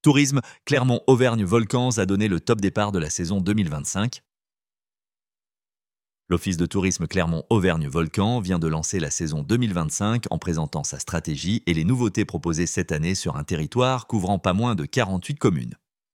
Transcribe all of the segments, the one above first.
Tourisme, Clermont-Auvergne-Volcans a donné le top départ de la saison 2025. L'Office de tourisme Clermont-Auvergne-Volcans vient de lancer la saison 2025 en présentant sa stratégie et les nouveautés proposées cette année sur un territoire couvrant pas moins de 48 communes.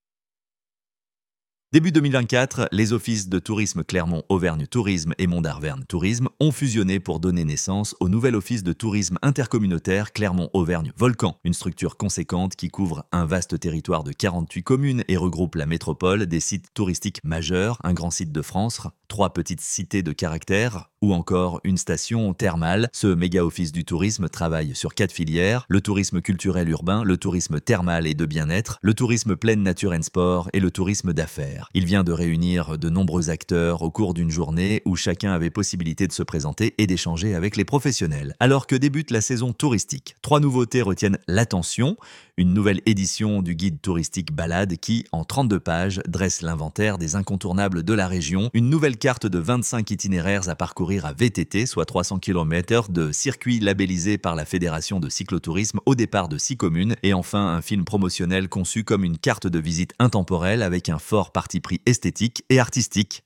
Début 2024, les offices de tourisme Clermont-Auvergne Tourisme et Mont-d'Arverne Tourisme ont fusionné pour donner naissance au nouvel office de tourisme intercommunautaire Clermont-Auvergne Volcans, une structure conséquente qui couvre un vaste territoire de 48 communes et regroupe la métropole, des sites touristiques majeurs, un grand site de France, 3 petites cités de caractère ou encore une station thermale. Ce méga-office du tourisme travaille sur 4 filières, le tourisme culturel urbain, le tourisme thermal et de bien-être, le tourisme pleine nature and sport et le tourisme d'affaires. Il vient de réunir de nombreux acteurs au cours d'une journée où chacun avait possibilité de se présenter et d'échanger avec les professionnels. Alors que débute la saison touristique, 3 nouveautés retiennent l'attention. Une nouvelle édition du guide touristique Balade qui, en 32 pages, dresse l'inventaire des incontournables de la région. Une nouvelle carte de 25 itinéraires à parcourir à VTT, soit 300 km de circuits labellisés par la Fédération de cyclotourisme au départ de 6 communes. Et enfin, un film promotionnel conçu comme une carte de visite intemporelle avec un fort parti pris esthétique et artistique.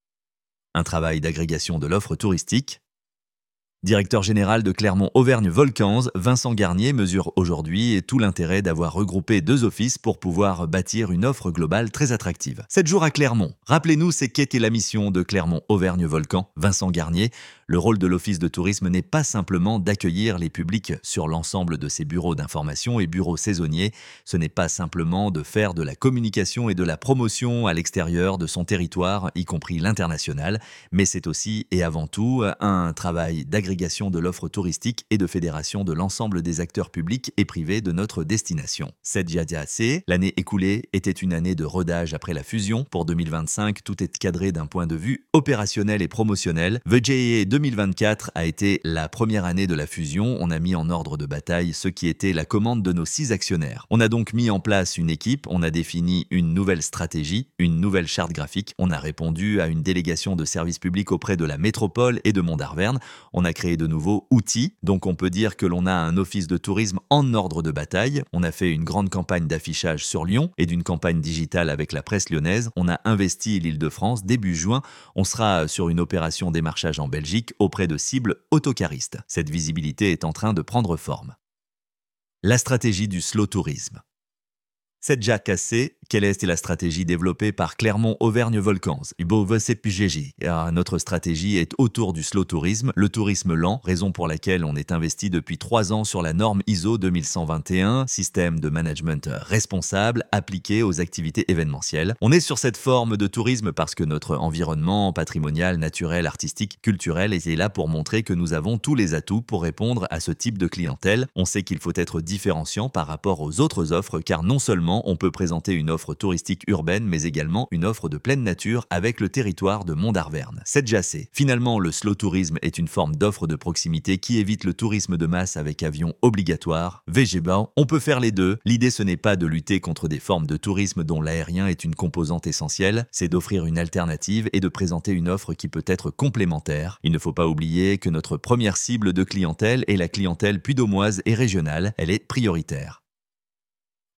Un travail d'agrégation de l'offre touristique. Directeur général de Clermont-Auvergne-Volcans, Vincent Garnier mesure aujourd'hui tout l'intérêt d'avoir regroupé 2 offices pour pouvoir bâtir une offre globale très attractive. 7 jours à Clermont. Rappelez-nous, c'est qu'était la mission de Clermont-Auvergne-Volcans. Vincent Garnier, le rôle de l'office de tourisme n'est pas simplement d'accueillir les publics sur l'ensemble de ses bureaux d'information et bureaux saisonniers. Ce n'est pas simplement de faire de la communication et de la promotion à l'extérieur de son territoire, y compris l'international, mais c'est aussi et avant tout un travail d'agrégation de l'offre touristique et de fédération de l'ensemble des acteurs publics et privés de notre destination. Cette JAC, l'année écoulée, était une année de rodage après la fusion. Pour 2025, tout est cadré d'un point de vue opérationnel et promotionnel. The JAA 2024 a été la première année de la fusion. On a mis en ordre de bataille ce qui était la commande de nos 6 actionnaires. On a donc mis en place une équipe, on a défini une nouvelle stratégie, une nouvelle charte graphique. On a répondu à une délégation de services publics auprès de la métropole et de Mont-d'Arverne. On a créé de nouveaux outils, donc on peut dire que l'on a un office de tourisme en ordre de bataille. On a fait une grande campagne d'affichage sur Lyon et d'une campagne digitale avec la presse lyonnaise. On a investi l'Île-de-France début juin. On sera sur une opération démarchage en Belgique auprès de cibles autocaristes. Cette visibilité est en train de prendre forme. La stratégie du slow tourisme. Cette JAC, quelle est la stratégie développée par Clermont-Auvergne-Volcans? Notre stratégie est autour du slow tourisme, le tourisme lent, raison pour laquelle on est investi depuis 3 ans sur la norme ISO 2121, système de management responsable appliqué aux activités événementielles. On est sur cette forme de tourisme parce que notre environnement patrimonial, naturel, artistique, culturel est là pour montrer que nous avons tous les atouts pour répondre à ce type de clientèle. On sait qu'il faut être différenciant par rapport aux autres offres car non seulement on peut présenter une offre touristique urbaine, mais également une offre de pleine nature avec le territoire de Mont-d'Arverne. 7 JAC. Finalement, le slow tourisme est une forme d'offre de proximité qui évite le tourisme de masse avec avion obligatoire. VGBA, on peut faire les deux. L'idée, ce n'est pas de lutter contre des formes de tourisme dont l'aérien est une composante essentielle, c'est d'offrir une alternative et de présenter une offre qui peut être complémentaire. Il ne faut pas oublier que notre première cible de clientèle est la clientèle puydômoise et régionale. Elle est prioritaire.